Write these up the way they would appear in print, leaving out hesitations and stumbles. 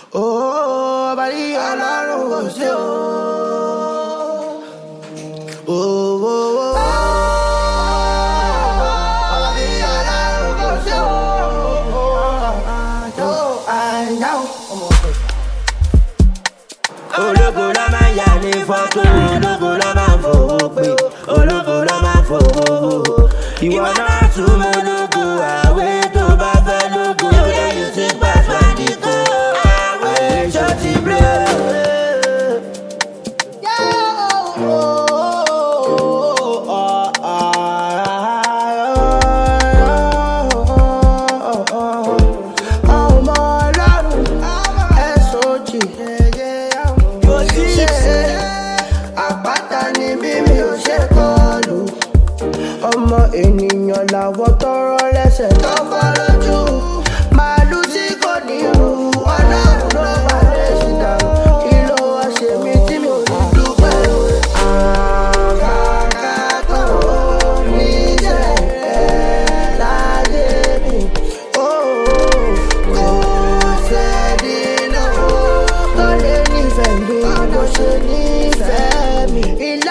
Oh, bari Ọlọ́run kò sí o. Oh, oh, oh. Bari Ọlọ́run kò sí o. Ológo la máa yà ní fọ́tò, ológo la máa fowó pé, ológo la máa fowó. Ìwọ náà tún mú lógo, àwẹ̀ tó bá fẹ́ lógo, lẹ́yìn tí pàṣẹ dìkọ̀, àwẹ̀ ṣọ́ọ̀tì blé. Ọmọ ènìyàn làwọ̀ tọrọ lẹ́sẹ̀ tó fọ́ lójú. Màálù tí kò ní irú Ọlọ́run ló wà lẹ́sìn dànù. Kí ló wá ṣe mí tí mi ò ní dúpẹ́? Àkàkà tó níṣẹ́ ẹ̀ láyé mi. Kò sẹ́ni náà tó lè nífẹ̀ẹ́ mi bó ṣe nífẹ̀ẹ́ mi.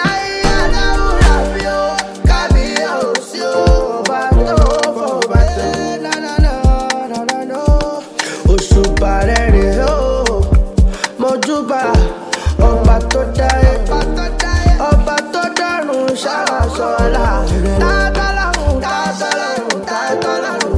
Ọba tó dáyé, ọba tó dárun ṣàṣọlá rẹ̀. Tátọ́lọ́run, tátọ́lọ́run, tátọ́lọ́run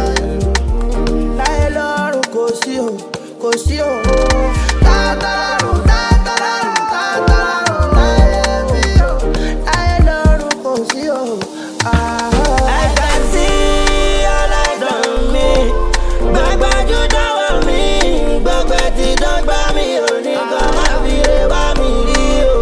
láyé lọ́run kò sí o, kò sí o. Tátọ́lọ́run, tátọ́lọ́run, tátọ́lọ́run láyé bí o, láyé lọ́run kò sí o. I can see all eyes on me. Gbàgbájú dọ́wọ́ mi, gbọ́gbẹ́ ti dọ́gba mi ò ní kọ́ máa fi lè wá mi rí o.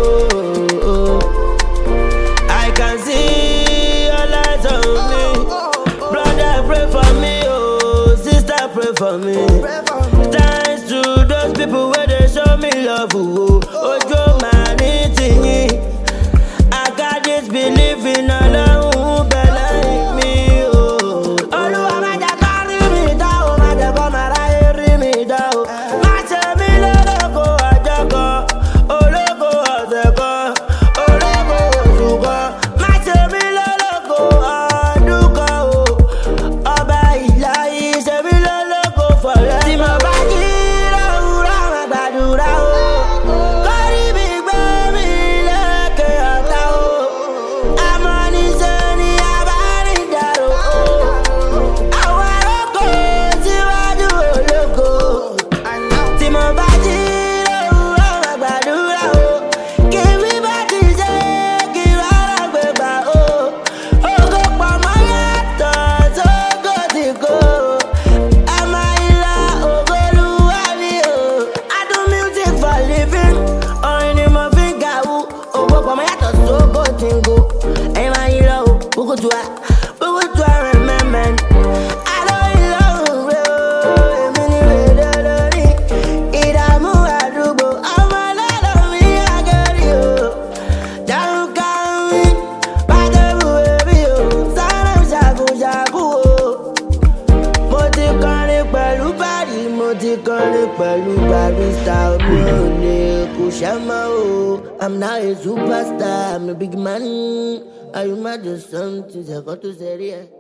I can see all eyes on me. Brother pray for me, oh, sister pray for me. Thanks to those people where they show me love, oh. Ojo máa ní tìyín. I got this belief in Ọlọ́run bẹ̀lẹ̀ mi, oh. Olúwa má jẹ́ ká rí mi dá o, má jẹ́ kó máa ráyé rí mi dá o. Má ṣe mí lólógo ọjọ́ kan, ológo ọ̀sẹ̀ kan, ológo oṣù kan. Má ṣe mí lólógo ọdún kan o. Ọba ìlàyé ṣe mí lólógo fọ̀rẹ́. Tí mo bá jí lówùúrọ̀ máa gbàdúrà o. Kórí mi gbé mi lékè ọ̀tá o. Àmọ́ níṣẹ́ ni a bá rìn dàrú o. Àwọn arókò síwájú ológo. Tí mo bá jí lówùúrọ̀ máa gbàdúrà o. Kí mi bá ti ṣe kí rárá gbé gbà o. Ògo pọ̀ mọ́ yàtọ̀ sógo tí kò. Ọmọ ìlà ògolúwa ni o. I do music for living. Orin ni mo fi ń gàwú. Ògo pọ̀ mọ́ yàtọ̀ sógo tí ń go. Ẹ̀yin máa yí lọ o. Bukutu a rẹ̀ mẹ́mẹ́. Àlóyìn lọ́rùn rẹ̀ o. Èmi ni rèé lórí. Ìdààmú àdúgbò. Ọmọ lọ́dọ̀ mi àgẹ́rì o. Dárúkà mi. Bàtẹ́bù èmi o. Sáré ṣàkúṣàkú o. Mo ti kọrin pẹ̀lú bàrí, mo ti kọrin pẹ̀lú barista. Mi ò lè kú ṣẹ́mọ́ o. I'm not a superstar, I'm a big man. Are you mad or something? Ṣẹ̀kọ́ tó ṣe rí ẹ.